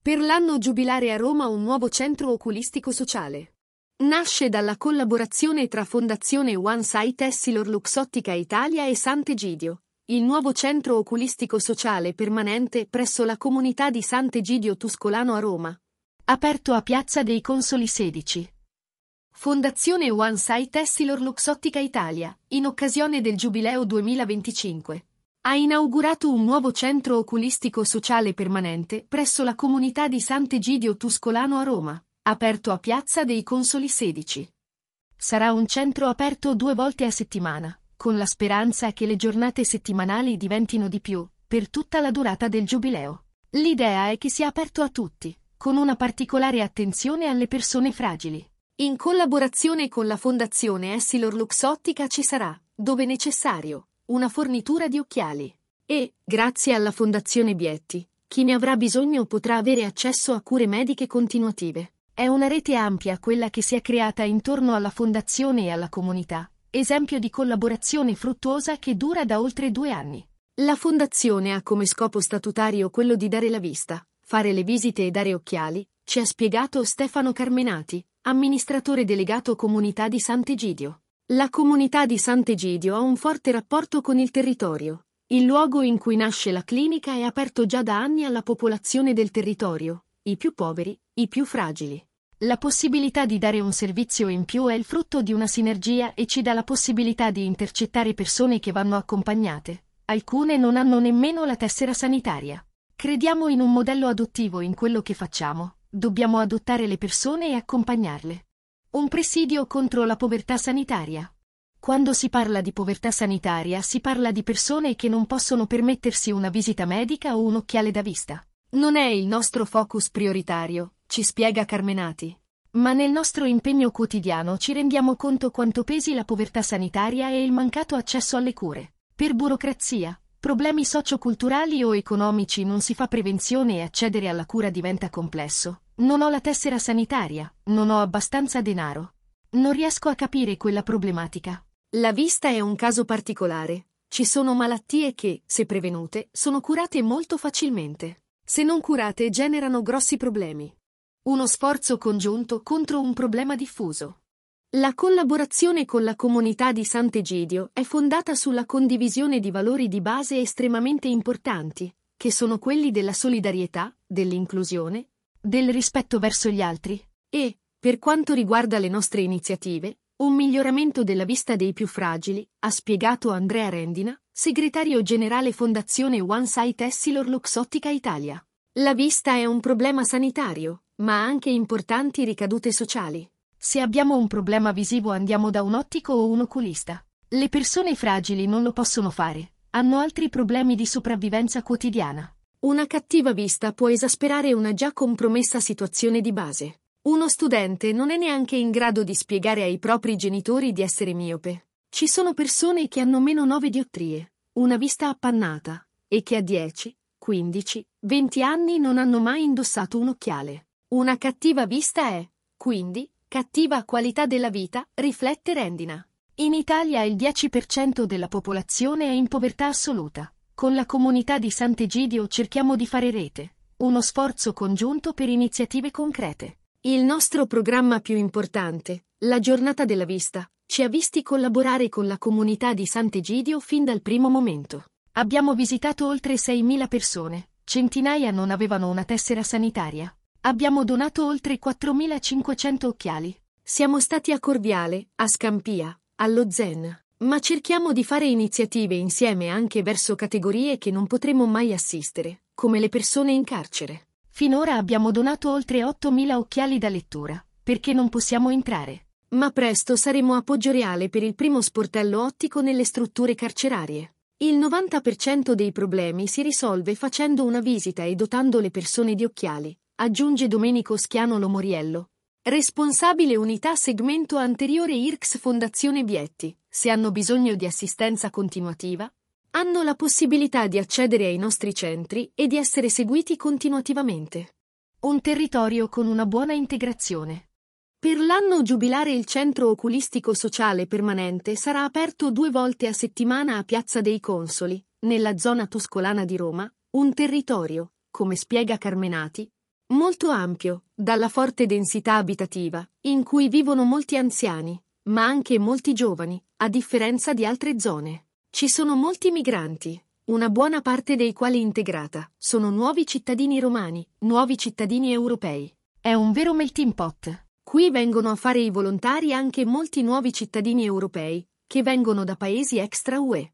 Per l'anno giubilare a Roma un nuovo centro oculistico sociale. Nasce dalla collaborazione tra Fondazione One Sight Essilor Luxottica Italia e Sant'Egidio, il nuovo centro oculistico sociale permanente presso la comunità di Sant'Egidio Tuscolano a Roma. Aperto a Piazza dei Consoli 16. Fondazione One Sight Essilor Luxottica Italia, in occasione del Giubileo 2025. Ha inaugurato un nuovo centro oculistico sociale permanente presso la comunità di Sant'Egidio Tuscolano a Roma, aperto a Piazza dei Consoli 16. Sarà un centro aperto 2 volte a settimana, con la speranza che le giornate settimanali diventino di più, per tutta la durata del Giubileo. L'idea è che sia aperto a tutti, con una particolare attenzione alle persone fragili. In collaborazione con la Fondazione Essilor Luxottica ci sarà, dove necessario, una fornitura di occhiali. E, grazie alla Fondazione Bietti, chi ne avrà bisogno potrà avere accesso a cure mediche continuative. È una rete ampia quella che si è creata intorno alla Fondazione e alla comunità, esempio di collaborazione fruttuosa che dura da oltre 2 anni. La Fondazione ha come scopo statutario quello di dare la vista, fare le visite e dare occhiali, ci ha spiegato Stefano Carmenati, amministratore delegato Comunità di Sant'Egidio. La comunità di Sant'Egidio ha un forte rapporto con il territorio. Il luogo in cui nasce la clinica è aperto già da anni alla popolazione del territorio, i più poveri, i più fragili. La possibilità di dare un servizio in più è il frutto di una sinergia e ci dà la possibilità di intercettare persone che vanno accompagnate. Alcune non hanno nemmeno la tessera sanitaria. Crediamo in un modello adottivo in quello che facciamo. Dobbiamo adottare le persone e accompagnarle. Un presidio contro la povertà sanitaria. Quando si parla di povertà sanitaria si parla di persone che non possono permettersi una visita medica o un occhiale da vista. Non è il nostro focus prioritario, ci spiega Carmenati. Ma nel nostro impegno quotidiano ci rendiamo conto quanto pesi la povertà sanitaria e il mancato accesso alle cure. Per burocrazia, problemi socioculturali o economici non si fa prevenzione e accedere alla cura diventa complesso. Non ho la tessera sanitaria, non ho abbastanza denaro. Non riesco a capire quella problematica. La vista è un caso particolare. Ci sono malattie che, se prevenute, sono curate molto facilmente. Se non curate generano grossi problemi. Uno sforzo congiunto contro un problema diffuso. La collaborazione con la comunità di Sant'Egidio è fondata sulla condivisione di valori di base estremamente importanti, che sono quelli della solidarietà, dell'inclusione, del rispetto verso gli altri e, per quanto riguarda le nostre iniziative, un miglioramento della vista dei più fragili, ha spiegato Andrea Rendina, segretario generale Fondazione One Sight Essilor Luxottica Italia. La vista è un problema sanitario, ma ha anche importanti ricadute sociali. Se abbiamo un problema visivo andiamo da un ottico o un oculista. Le persone fragili non lo possono fare, hanno altri problemi di sopravvivenza quotidiana. Una cattiva vista può esasperare una già compromessa situazione di base. Uno studente non è neanche in grado di spiegare ai propri genitori di essere miope. Ci sono persone che hanno meno 9 diottrie, una vista appannata, e che a 10, 15, 20 anni non hanno mai indossato un occhiale. Una cattiva vista è, quindi, cattiva qualità della vita, riflette Rendina. In Italia il 10% della popolazione è in povertà assoluta. Con la comunità di Sant'Egidio cerchiamo di fare rete, uno sforzo congiunto per iniziative concrete. Il nostro programma più importante, la Giornata della Vista, ci ha visti collaborare con la comunità di Sant'Egidio fin dal primo momento. Abbiamo visitato oltre 6.000 persone, centinaia non avevano una tessera sanitaria. Abbiamo donato oltre 4.500 occhiali. Siamo stati a Corviale, a Scampia, allo Zen. Ma cerchiamo di fare iniziative insieme anche verso categorie che non potremo mai assistere, come le persone in carcere. Finora abbiamo donato oltre 8.000 occhiali da lettura, perché non possiamo entrare. Ma presto saremo appoggio reale per il primo sportello ottico nelle strutture carcerarie. Il 90% dei problemi si risolve facendo una visita e dotando le persone di occhiali, aggiunge Domenico Schiano Lomoriello, responsabile unità segmento anteriore IRCS Fondazione Bietti. Se hanno bisogno di assistenza continuativa, hanno la possibilità di accedere ai nostri centri e di essere seguiti continuativamente. Un territorio con una buona integrazione. Per l'anno giubilare il centro oculistico sociale permanente sarà aperto 2 volte a settimana a Piazza dei Consoli, nella zona tuscolana di Roma, un territorio, come spiega Carmenati, Molto ampio, dalla forte densità abitativa, in cui vivono molti anziani, ma anche molti giovani, a differenza di altre zone. Ci sono molti migranti, una buona parte dei quali integrata, sono nuovi cittadini romani, nuovi cittadini europei. È un vero melting pot. Qui vengono a fare i volontari anche molti nuovi cittadini europei, che vengono da paesi extra UE.